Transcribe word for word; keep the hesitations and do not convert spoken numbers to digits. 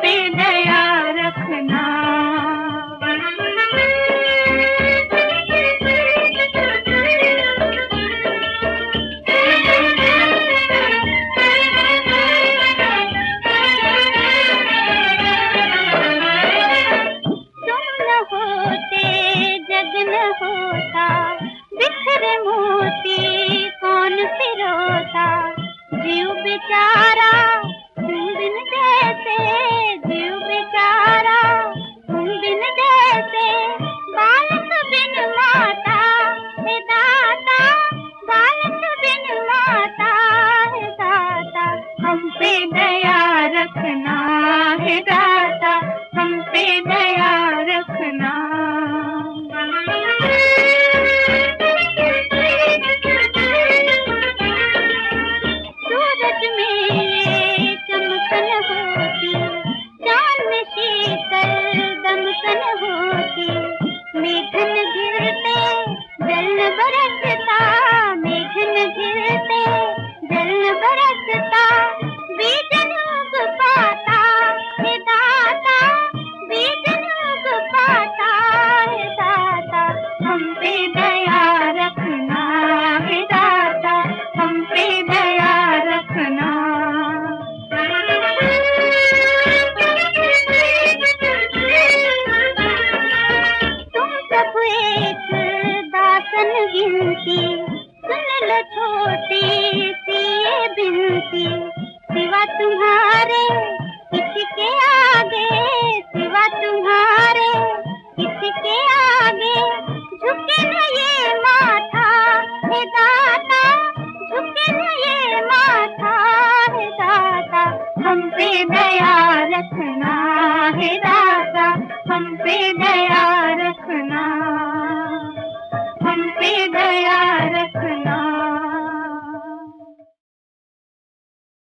पे दया रखना। होता बिखरे मोती कौन पिरोता, जीव बेचारा तुम बिन जैसे, जीव बेचारा तुम बिन जैसे, बालक बिन माता है दाता, बालक बिन माता है दाता, हम पे दया रखना है दाता, हम पे दया रखना। मेघन गिरते जल बरसता, मेघन गिरते जल बरसता, बीज उग पाता है दाता, बीज उग पाता है दाता, हम पे दया रखना है दाता, हम पे दया रखना। गिनती सुन लो छोटी सी ये बिनती, सिवा तुम्हारे किसके आगे, सिवा तुम्हारे किसके आगे, झुके न ये माथा है दाता, झुके न ये माथा है दाता, हम पे दया रखना है दाता, हम पे